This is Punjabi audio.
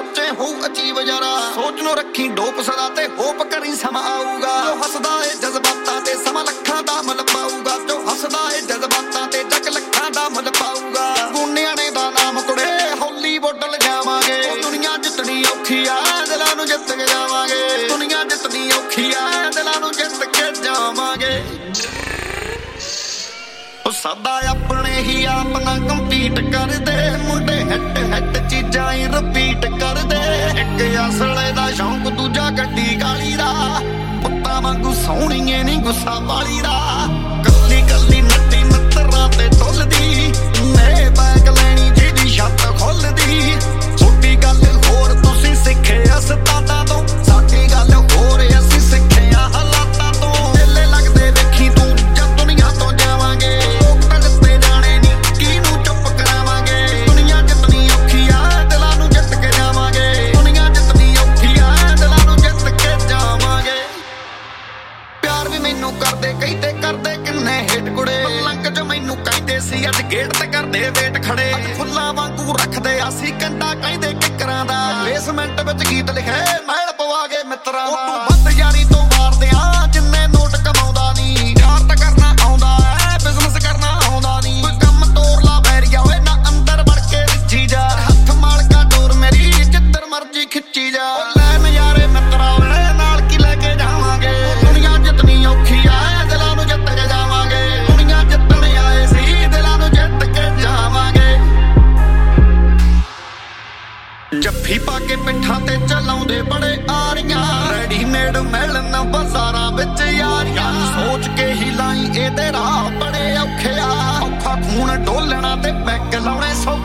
ਸੋਚੇ ਹੋ ਅਜੀਬ ਯਾਰਾ ਸੋਚ ਨੂੰ ਰੱਖੀ ਡੋਪ ਸਦਾ ਤੇ ਹੋਪ ਕਰੀ ਸਮਾਂ ਆਊਗਾ ਜੋ ਹੱਸਦਾ ਏ ਜਜ਼ਬਾਤਾਂ ਤੇ ਸਮਾਂ ਲੱਖਾਂ ਦਾ ਮੁੱਲ ਪਾਊਗਾ ਜੋ ਹੱਸਦਾ ਏ ਜਜ਼ਬਾਤਾਂ ਤੇ ਜੱਗ ਲੱਖਾਂ ਦਾ ਮੁੱਲ ਪਾਊਗਾ ਗੁੰਨਿਆਣੇ ਦਾ ਨਾਮ ਕੁੜੇ ਹਾਲੀਵੁੱਡ ਲਿਜਾਵਾਂਗੇ ਦੁਨੀਆ ਜਿੱਤਣੀ ਔਖੀ ਆ ਦਿਲਾਂ ਨੂੰ ਜਿੱਤ ਕੇ ਜਾਵਾਂਗੇ ਦੁਨੀਆ ਜਿੱਤਣੀ ਔਖੀ ਆ ਦਿਲਾਂ ਨੂੰ ਜਿੱਤ ਕੇ ਜਾਵਾਂਗੇ ਉਹ ਸਾਡਾ ਆਪਣੇ ਹੀ ਆਪ ਨਾਲ ਕੰਪੀਟ ਕਰਦੇ ਮੁੰਡੇ ਹਿੱਟ ਹਿੱਟ ਚੀਜ਼ਾਂ ਹੀ ਰਿਪੀਟ ਕਰਦੇ ਇੱਕ ਅਸਲੇ ਦਾ ਸ਼ੌਂਕ ਦੂਜਾ ਗੱਡੀ ਕਾਲੀ ਦਾ ਪੁੱਤਾਂ ਵਾਂਗੂ ਸੋਹਣੀਏ ਨਹੀਂ ਗੁੱਸਾ ਵਾਲੀ ਦਾ ਕੱਲੀ ਕੱਲੀ ਨੱਟੀ ਮਿੱਤਰਾਂ ਤੇ ਟੁੱਲਦੀ ਨੇ ਬੈਗ ਲੈਣੀ ਜਿਹਦੀ ਛੱਤ ਖੁੱਲਦੀ ਛੋਟੀ ਗੱਲ ਹੋਰ ਤੁਸੀਂ ਸਿੱਖੇ ਉਸਤਾਦਾਂ ਤੋਂ ਸਾਡੀ ਗੱਲ ਹੋਰ ਅਸੀਂ ਸਿੱਖੇ ਆ ਹਾਲਾਤਾਂ ਤੋਂ ਢਿੱਲੇ ਲੱਗਦੇ ਵੇਖੀ ਤੂੰ ਜਦ ਦੁਨੀਆ ਤੋਂ ਜਾਵਾਂਗੇ ਕਰਦੇ ਕਈ ਤੇ ਕਰਦੇ ਕਿੰਨੇ ਹਿੱਟ ਕੁੜੇ ਲੰਘ ਜੋ ਮੈਨੂੰ ਕਹਿੰਦੇ ਸੀ ਅੱਜ ਗੇਟ ਤੇ ਕਰਦੇ ਵੇਟ ਖੜੇ ਫੁੱਲਾਂ ਵਾਂਗੂ ਰੱਖਦੇ ਅਸੀਂ ਕੰਡਾ ਕਹਿੰਦੇ ਕਿੱਕਰਾਂ ਦਾ ਬੇਸਮੈਂਟ ਵਿੱਚ ਗੀਤ ਲਿਖੇ ਮਹਿਲ ਪਵਾ ਕੇ ਮਿੱਤਰਾਂ ਦਾ ਵੱਧ ਯਾਰੀ ਤੋਂ ਮਾਰਦੇ ਆ ਜਿੰਨੇ ਨੋਟ ਕਮਾਉਂਦਾ ਨਹੀਂ ਯਾਰ ਤਾਂ ਕਰਨਾ ਆਉਂਦਾ ਐ ਬਿਜ਼ਨਸ ਕਰਨਾ ਆਉਂਦਾ ਨਹੀਂ ਕੋਈ ਕੰਮ ਤੋਰ ਲਾ ਬੈਰੀਆ ਓਏ ਨਾ ਅੰਦਰ ਵੜ ਕੇ ਰਿੱਝੀ ਜਾ ਹੱਥ ਮਾਲਕਾ ਡੋਰ ਮੇਰੀ ਜਿੱਧਰ ਮਰਜੀ ਖਿੱਚੀ ਜਾ ਲੈ ਨਜ਼ਾਰੇ ਮਿੱਤਰਾ ਓਏ ਨਾਲ ਕੀ ਲੈ ਕੇ ਜਾਵਾਂਗੇ ਦੁਨੀਆ ਜਿੱਤਣੀ ਔਖੀ ਜੱਫੀ ਪਾ ਕੇ ਪਿੱਠਾਂ ਤੇ ਚਲਾਉਂਦੇ ਬੜੇ ਆਰੀਆਂ ਰੈਡੀਮੇਡ ਮਿਲਣ ਬਾਜ਼ਾਰਾਂ ਵਿੱਚ ਯਾਰੀਆਂ ਸੋਚ ਕੇ ਹੀ ਲਾਈ ਇਹਦੇ ਰਾਹ ਬੜੇ ਔਖੇ ਆ ਔਖਾ ਖੂਨ ਡੋਲਣਾ ਤੇ ਪੈਗ ਲਾਉਣੇ ਸੌਖੇ